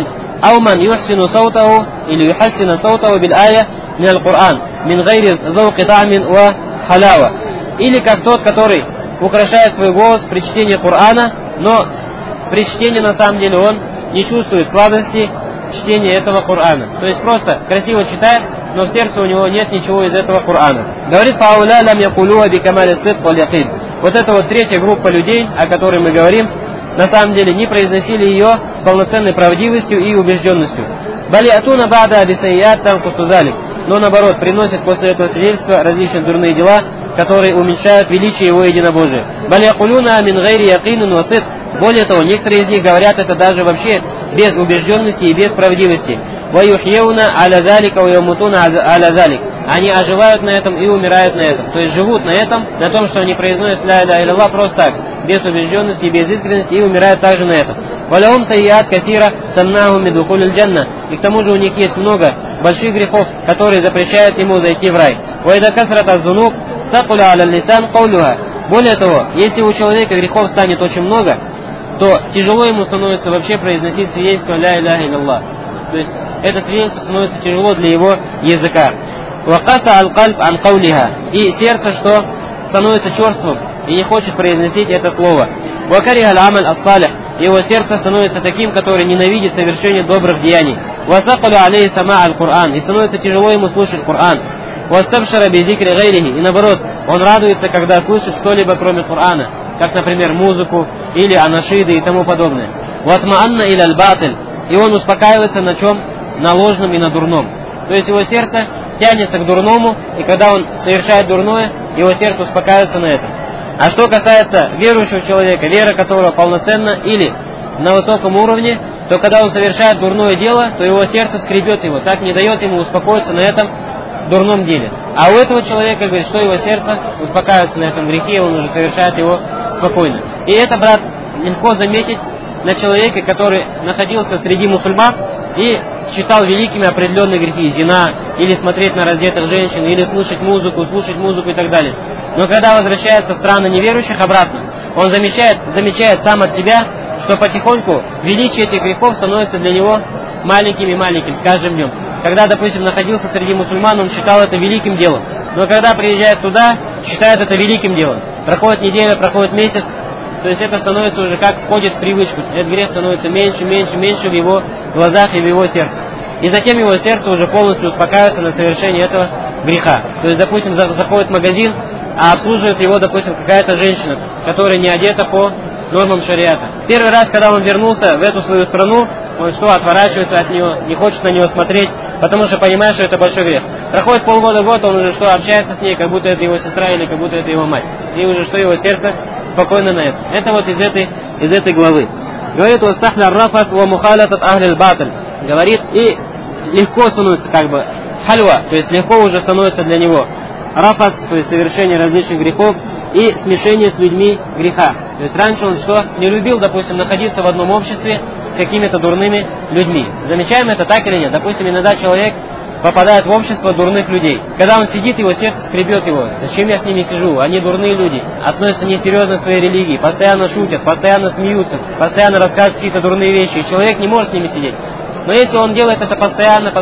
юхсину саутаху или юхассина саутаху бил ая мин аль-Кур'ан мин гайри зауки та'мин ва халава». Или как тот, который украшает свой голос при чтении Корана, но при чтении на самом деле он не чувствует сладости чтения этого Корана. То есть просто красиво читает, но в сердце у него нет ничего из этого Корана. Говорит: «Фауля лам якулуа би камали сидқ валь якин». Вот это вот третья группа людей, о которой мы говорим, на самом деле не произносили ее с полноценной правдивостью и убежденностью. Бали атуна бада абисайят танкусу залик. Но наоборот, приносят после этого свидетельства различные дурные дела, которые уменьшают величие его единобожия. Бали якулуна мин гайри якинун ва сидқ. Более того, некоторые из них говорят это даже вообще без убежденности и без правдивости. «Ваюхьеуна аля залика, ваямутуна аля залик». Они оживают на этом и умирают на этом. То есть живут на этом, на том, что они произносят ля иля илля просто так, без убежденности и без искренности, и умирают также на этом. «Валявум сайят катира саннаху мидухуль джанна». И к тому же у них есть много больших грехов, которые запрещают ему зайти в рай. «Вайда касрат аз-зунуб сакуля аля лисан каулюха». Более того, если у человека грехов станет очень много, то тяжело ему становится вообще произносить свидетельство ля иляха илlallah. То есть это свидетельство становится тяжело для его языка. Вакаса аль-кальб ан каулиха. И сердце что? Становится черствым и не хочет произносить это слово. Вакариха аль-амаль ас-салих. Его сердце становится таким, который ненавидит совершение добрых деяний. Васакалю алейхи сама аль-Кур'ан. И становится тяжело ему слушать Кур'ан. Вастабшара бидикри гайрихи. И наоборот, он радуется, когда слышит что-либо кроме Кур'ана, как, например, музыку или анашиды и тому подобное. Ватмаанна иля аль-батиль. И он успокаивается на чем? На ложном и на дурном. То есть его сердце тянется к дурному, и когда он совершает дурное, его сердце успокаивается на этом. А что касается верующего человека, вера которого полноценна или на высоком уровне, то когда он совершает дурное дело, то его сердце скребет его, так не дает ему успокоиться на этом дурном деле. А у этого человека, говорит, что его сердце успокаивается на этом грехе, он уже совершает его спокойно. И это, брат, легко заметить на человеке, который находился среди мусульман и считал великими определенные грехи, зина, или смотреть на раздетых женщин, или слушать музыку и так далее. Но когда возвращается в страны неверующих обратно, он замечает сам от себя, что потихоньку величие этих грехов становится для него маленьким с каждым днем. Когда, допустим, находился среди мусульман, он считал это великим делом. Но когда приезжает туда, считает это великим делом. Проходит неделя, проходит месяц, то есть это становится уже как входит в привычку. Этот грех становится меньше в его глазах и в его сердце. И затем его сердце уже полностью успокаивается на совершении этого греха. То есть, допустим, заходит в магазин, а обслуживает его, допустим, какая-то женщина, которая не одета по нормам шариата. Первый раз, когда он вернулся в эту свою страну, он что, отворачивается от нее, не хочет на нее смотреть, потому что понимает, что это большой грех. Проходит полгода-год, он уже что, общается с ней, как будто это его сестра или как будто это его мать. И уже что, его сердце спокойно на это. Это вот из этой главы. Говорит: «Вастахля рафас ва мухалатат ахлил баталь». Говорит, и легко становится как бы хальва, то есть легко уже становится для него рафас, то есть совершение различных грехов и смешение с людьми греха. То есть раньше он что? Не любил, допустим, находиться в одном обществе с какими-то дурными людьми. Замечаем это так или нет? Допустим, иногда человек попадает в общество дурных людей. Когда он сидит, его сердце скребет его. Зачем я с ними сижу? Они дурные люди, относятся несерьезно к своей религии, постоянно шутят, постоянно смеются, постоянно рассказывают какие-то дурные вещи, и человек не может с ними сидеть. Но если он делает это постоянно,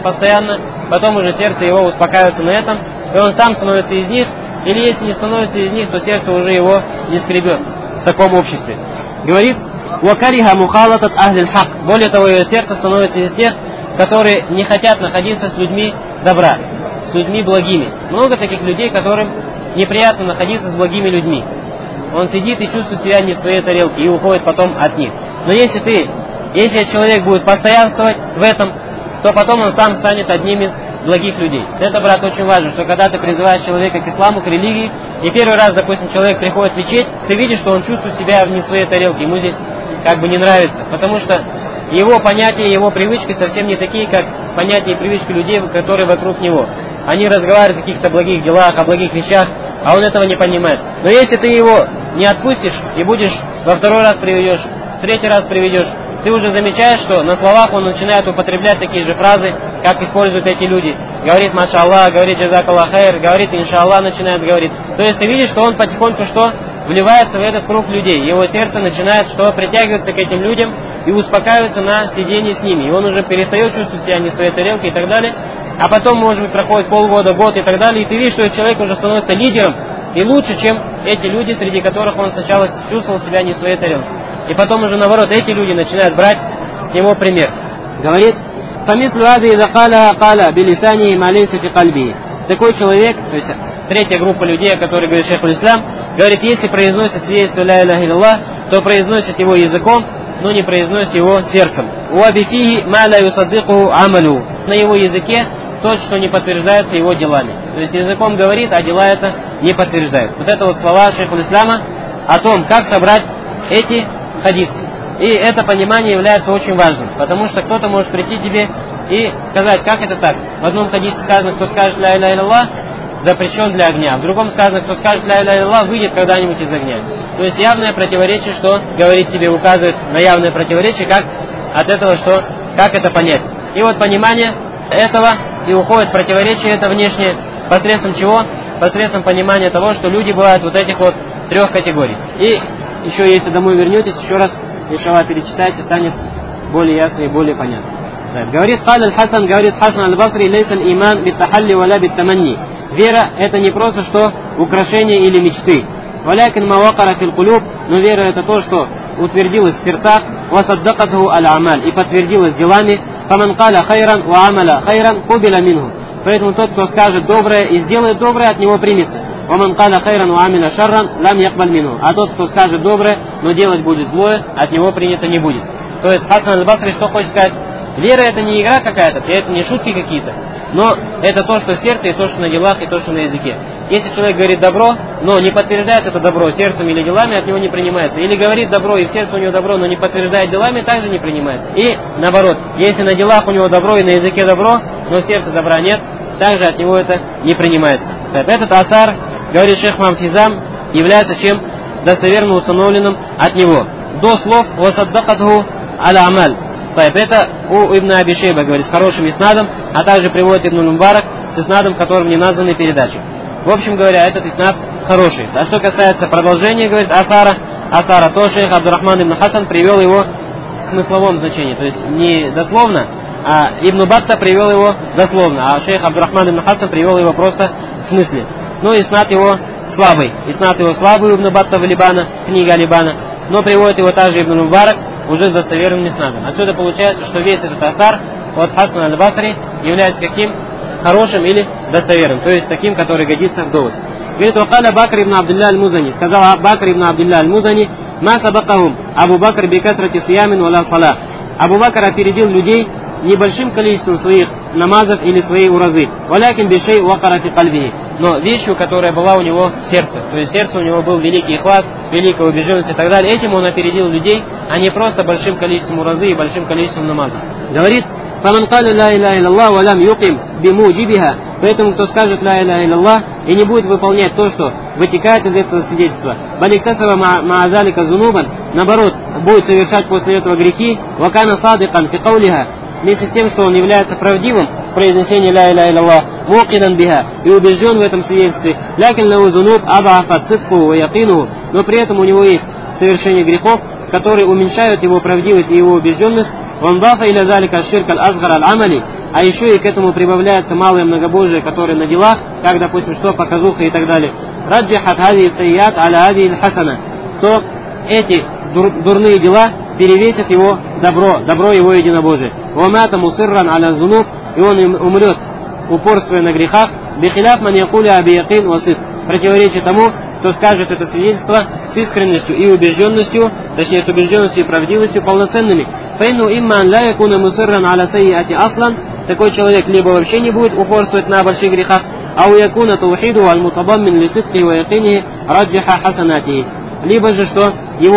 потом уже сердце его успокаивается на этом, и он сам становится из них, или если не становится из них, то сердце уже его не скребет в таком обществе. Говорит: «Вакариха мухалатат ахлиль хак». Более того, его сердце становится из тех, которые не хотят находиться с людьми добра, с людьми благими. Много таких людей, которым неприятно находиться с благими людьми. Он сидит и чувствует себя не в своей тарелке и уходит потом от них. Но если человек будет постоянствовать в этом, то потом он сам станет одним из благих людей. Это, брат, очень важно, что когда ты призываешь человека к исламу, к религии, и первый раз, допустим, человек приходит в мечеть, ты видишь, что он чувствует себя в не своей тарелке, ему здесь как бы не нравится, потому что его понятия, его привычки совсем не такие, как понятия и привычки людей, которые вокруг него. Они разговаривают о каких-то благих делах, о благих вещах, а он этого не понимает. Но если ты его не отпустишь и будешь во второй раз приведешь, в третий раз приведешь, ты уже замечаешь, что на словах он начинает употреблять такие же фразы, как используют эти люди. Говорит «Маша Аллах», говорит «Джазак Аллах хайр», говорит «Инша Аллах», начинает говорить. То есть ты видишь, что он потихоньку что? Вливается в этот круг людей. Его сердце начинает что? Притягиваться к этим людям и успокаиваться на сидении с ними. И он уже перестает чувствовать себя не в своей тарелке и так далее. А потом, может быть, проходит полгода, год и так далее, и ты видишь, что этот человек уже становится лидером и лучше, чем эти люди, среди которых он сначала чувствовал себя не в своей тарелке. И потом уже наоборот, эти люди начинают брать с него пример. Говорит, «Фамислу ази иза каля билисани малейса фи кальби». Такой человек, то есть третья группа людей, о которой говорит шейх аль-Ислам, говорит, если произносит свидетельство ля иляха илляллах, то произносит его языком, но не произносит его сердцем. «Уабифихи ма ла юсаддикуху амалу». На его языке то, что не подтверждается его делами. То есть языком говорит, а дела это не подтверждают. Вот это вот слова шейха аль-Ислама о том, как собрать эти хадисы. И это понимание является очень важным, потому что кто-то может прийти тебе и сказать, как это так. В одном хадисе сказано, кто скажет ля иляха илляллах, запрещен для огня. В другом сказано, кто скажет ля иляха илляллах, выйдет когда-нибудь из огня. То есть явное противоречие, что говорит тебе, указывает на явное противоречие, как от этого, что, как это понять. И вот понимание этого и уходит противоречие это внешнее, посредством чего? Посредством понимания того, что люди бывают вот этих вот трех категорий. И еще, если домой вернетесь, еще раз, иншаллах, перечитайте, станет более ясно и более понятно. Говорит Хасан, говорит Хасан аль-Басри, лейса аль-иман биттахалли валя биттаманни. Вера это не просто что украшение или мечты. Валякин мавакара фил кулуб, но вера это то, что утвердилось в сердцах, васаддакатху аль-амаль, и подтвердилось делами. Фаман каля хайран ва амаля хайран кубиля минху. Поэтому тот, кто скажет доброе и сделает доброе, от него примется. Ваман каля хайран ва амиля шарран лам якбаль минху. А тот, кто скажет доброе, но делать будет злое, от него принято не будет. То есть Хасан аль-Басри что хочет сказать? Вера это не игра какая-то, это не шутки какие-то, но это то, что в сердце, и то, что на делах, и то, что на языке. Если человек говорит добро, но не подтверждает это добро сердцем или делами, от него не принимается. Или говорит добро, и в сердце у него добро, но не подтверждает делами, также не принимается. И наоборот, если на делах у него добро и на языке добро, но в сердце добра нет, также от него это не принимается. Этот асар, говорит шейх Мухаммад Хизам, является чем? Достоверно установленным от него. До слов «Васаддакатху аля амаль». Это у Ибн Аби Шейба говорит с хорошим иснадом, а также приводит Ибн Мубарак с иснадом, которым не названы передачи. В общем говоря, этот иснад хороший. А что касается продолжения, говорит асара, то шейх Абдурахман ибн Хасан привел его в смысловом значении, то есть не дословно, а Ибн Батта привел его дословно, а шейх Абдурахман ибн Хасан привел его просто в смысле. Ну, иснад его слабый. Иснад его слабый, Ибн Батта в Либана, книга Либана, но приводит его также Ибн Мубарак уже с достоверным иснадом. Отсюда получается, что весь этот асар от Хасана аль-Басри является каким? Хорошим или достоверным, то есть таким, который годится в довод. Говорит, «Вакаля Бакр ибн Абдулля аль-Музани». Сказал Бакр ибн Абдулля аль-Музани, «Ма сабакахум, Абу Бакр бикасрати сиямин валя сала». Абу Бакр опередил людей небольшим количеством своих намазов или своей уразы. «Валякин бишей вакара фи кальбихи». Но вещью, которая была у него в сердце. То есть в сердце у него был великий ихлас, великая убежденность и так далее. Этим он опередил людей, а не просто большим количеством уразы и большим количеством намазов. Говорит, «Фаман каля ла иляха илляллах ва лам юким бимуджибиха». Поэтому, кто скажет ла иляха илляллах и не будет выполнять то, что вытекает из этого свидетельства, баликтасава ма'азалика зунубан, наоборот, будет совершать после этого грехи, вакана садикан фи каулиха, вместе с тем, что он является правдивым в произнесении ла иляха илляллах, мукидан биха, и убежден в этом свидетельстве, лякин лау зунуб абаафат цидку ва якинуху, но при этом у него есть совершение грехов, которые уменьшают его правдивость и его убежденность. Вандафа иля залика ширк аль-азгар аль-амали, а еще и к этому прибавляется малое многобожие, которое на делах, как, допустим, что, показуха и так далее. Раджихат хади сайят аля хади хасана, то эти дурные дела перевесят его добро его единобожие. Вамата мусирран аля зунуб, и он умрет, упорствуя на грехах, бихиляф ман якуля аби якин васид, противоречит тому, кто скажет это свидетельство с искренностью и убежденностью, точнее с убежденностью и правдивостью полноценными. Фейну имман ла якуна мусирран аля сайяти аслан, такой человек либо вообще не будет упорствовать на больших грехах, а у якуна таухиду аль мутабаммин ли сидки ва якини раджиха хасанати, либо же что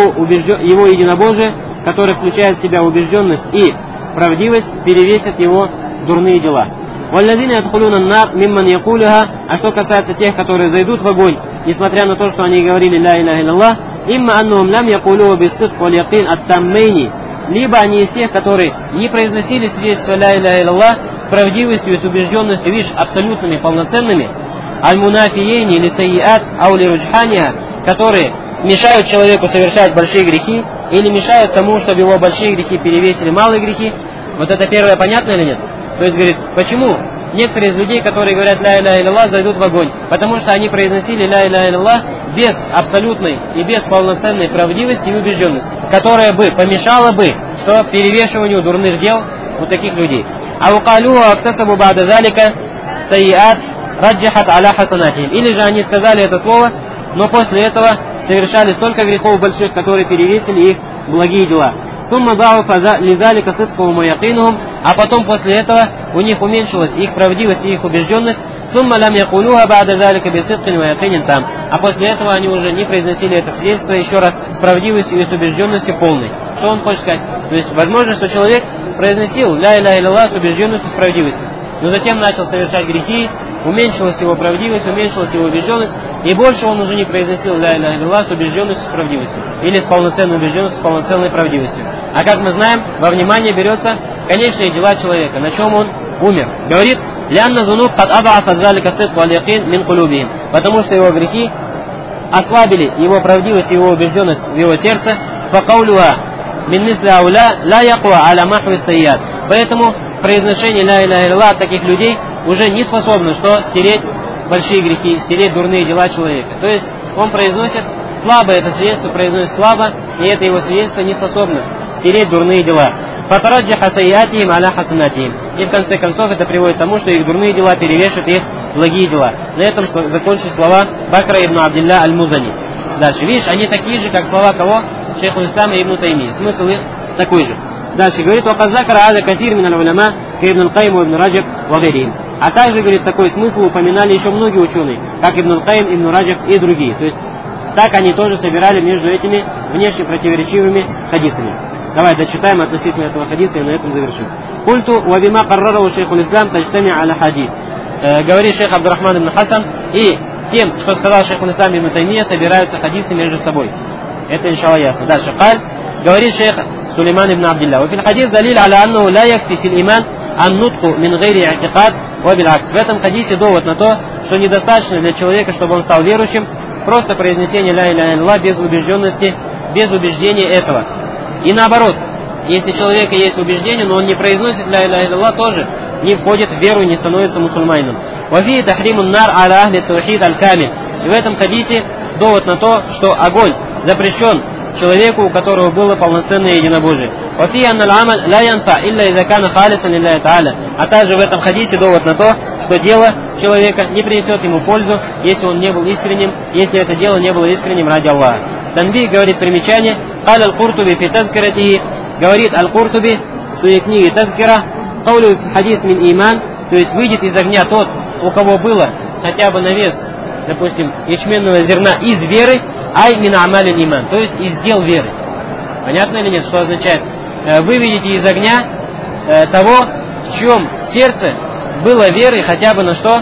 его единобожие, которое включает в себя убежденность и правдивость, перевесит его дурные дела. وَالَّذِينَ يَدْخُلُونَ النَّارَ مِمَّنْ يَقُولُهَا. А что касается тех, которые зайдут в огонь, несмотря на то, что они говорили «Ла иляха илляллах», «Имма аннухум лам якулуха бис-сидқ валь-якин ат-таммейни». либо они из тех, которые не произносили свидетельство ля иляха илляллах с правдивостью и с убежденностью, видишь, абсолютными, полноценными, аль-мунафиейни или сайиат аули руджхания, которые мешают человеку совершать большие грехи или мешают тому, чтобы его большие грехи перевесили малые грехи. Вот это первое понятно или нет? То есть, говорит, почему некоторые из людей, которые говорят ля иляха илляллах, зайдут в огонь? Потому что они произносили ля иляха илляллах без абсолютной и без полноценной правдивости и убежденности, которая бы помешала бы, что перевешиванию дурных дел у таких людей. А укалю актасабу ба'да залика сайиат раджахат аля хасанатихим. Или же они сказали это слово, но после этого совершали столько грехов больших, которые перевесили их благие дела. Сумма да'уфа лизалика сыдкухум ва якинухум, а потом после этого у них уменьшилась их правдивость и их убежденность. Сумма лам якулуха ба'да залика бисыдкин ва якинин там. А после этого они уже не произносили это свидетельство еще раз с правдивостью и с убежденностью полной. Что он хочет сказать? То есть возможно, что человек произносил ля иляха илляллах с убежденностью, с правдивостью, но затем начал совершать грехи, уменьшилась его правдивость, уменьшилась его убежденность, и больше он уже не произносил ля иляха илляллах с убежденностью, с правдивостью, или с полноценной убежденностью, с полноценной правдивостью. А как мы знаем, во внимание берется конечные дела человека, на чем он умер. Говорит, лянна зунуб кад абаафа залика сидку аль якин мин кулубихим, потому что его грехи ослабили его правдивость и его убежденность в его сердце, факаулюа мин мисли ауля ла яква аля махви сайят. Поэтому произношение ля иляха илляллах таких людей уже не способно что стереть большие грехи, стереть дурные дела человека. То есть он произносит слабо, это свидетельство произносит слабо, и это его свидетельство не способно стереть дурные дела. Фатараджаха сайятихим аля хасанатихим. И в конце концов это приводит к тому, что их дурные дела перевешивают их благие дела. На этом закончили слова Бакра ибн Абдилля аль-Музани. Дальше, видишь, они такие же, как слова кого? Шейху Ислама ибн Таймии. Смысл их такой же. Дальше говорит, وَقَدْ ذَكَرَ هَذَا كَثِيرٌ مِنَ الْعُلَمَاءِ كَابْنُ الْقَيِّمُ وَابْنُ رَجَبَ وَغَيْرِهِمْ. А также, говорит, такой смысл упоминали еще многие ученые, как Ибн Аль-Кайм, Ибн Раджаб и другие. То есть так они тоже собирали между этими внешне противоречивыми хадисами. Давай дочитаем относительно этого хадиса и на этом завершим. Культу ва бима каррараху шейхуль ислам таджтами аля хадис. Говорит шейх Абдурахман ибн Хасан, и тем, что сказал шейхуль ислам ибн Таймия, собираются хадисы между собой. Это иншалла ясно. Дальше. Говорит шейх Сулейман ибн Абдилля. Вафил хадис далил аля аннаху ла якфи фил иман ан нутку мин гайри и'тикад ва бил акс. В этом хадисе довод на то, что недостаточно для человека, чтобы он стал верующим, просто произнесение ля иляха илляллах без убежденности, без убеждения этого. И наоборот, если у человека есть убеждение, но он не произносит ля иляха илляллах, тоже не входит в веру, не становится мусульманином. Вафи тахримун нар аля ахли таухид аль-камиль. И в этом хадисе довод на то, что огонь запрещен человеку, у которого было полноценное единобожие. Вафи анналь амаль ла янфа илля иза кана халисан лилляхи та'аля. А также в этом хадисе довод на то, что дело человека не принесет ему пользу, если он не был искренним, если это дело не было искренним ради Аллаха. Танбих говорит примечание, каля аль-Куртуби фи тазкиратихи, говорит аль-Куртуби в своей книге Тазкира, каулю хадис мин иман, то есть выйдет из огня тот, у кого было хотя бы на вес, допустим, ячменного зерна из веры, ай мин амалин иман, то есть из дел веры. Понятно или нет, что означает? Выведите из огня того, в чем сердце было веры хотя бы на что?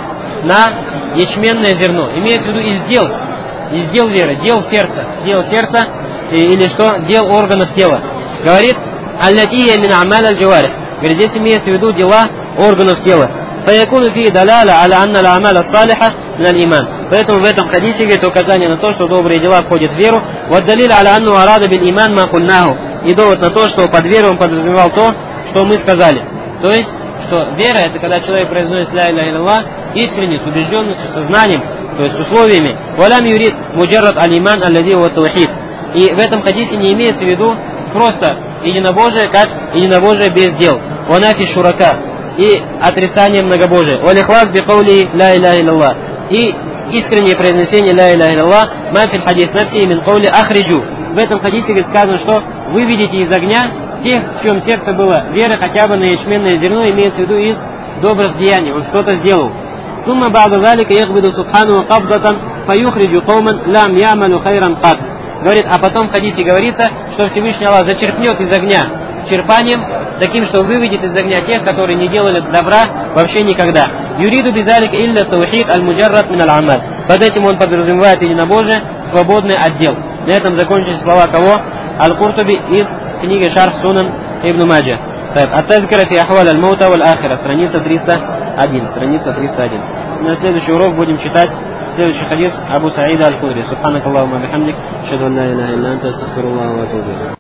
На ячменное зерно. Имеется в виду из дел веры, дел сердца или что? Дел органов тела. Говорит, аллатия мин амаль аль-джаварих. Говорит, здесь имеется в виду дела органов тела. Фаякуну фи далаля аля анна ла-амаль ас-салиха мин аль-иман. Поэтому в этом хадисе говорит указание на то, что добрые дела входят в веру. Ваддалиль аля анну арада бил иман ма кульнаху. И довод на то, что под верой он подразумевал то, что мы сказали. То есть, что вера — это когда человек произносит ля иляха илляллах искренне, с убежденностью, сознанием, то есть с условиями. Валям юрид муджаррад аль-иман аллади ва таухид. И в этом хадисе не имеется в виду просто единобожие, как единобожие без дел. Ванафи шурака. И отрицание многобожия. Валихлас би каули ля иляха илляллах. И искреннее произнесение ля иляха илляллах мафиль хадис нафси мин каули ахриджу. В этом хадисе сказано, что выведите из огня тех, в чем сердце было веры хотя бы на ячменное зерно, имеется в виду из добрых деяний, он что-то сделал. Сумма ба'да залика яхбиду субхану кабдатан фаюхриджу кауман лам ямалу хайран кад. Говорит, а потом в хадисе говорится, что Всевышний Аллах зачерпнет из огня черпанием, таким, что выведет из огня тех, которые не делали добра вообще никогда. Юриду бизалик илля таухид аль-муджаррад мин аль-амаль. Под этим он подразумевает единобожие, свободный отдел. На этом закончились слова кого? Аль-Куртуби из книге Шарх Сунан Ибн Маджа. Ат-Тазкира фи ахваль аль-маута валь ахира, страница 301. На следующий урок будем читать следующий хадис Абу Саида аль-Худри. Субханакаллахумма бихамдик, ашхаду ан ла иляха илля анта, астагфируллаха ва атубу илейх.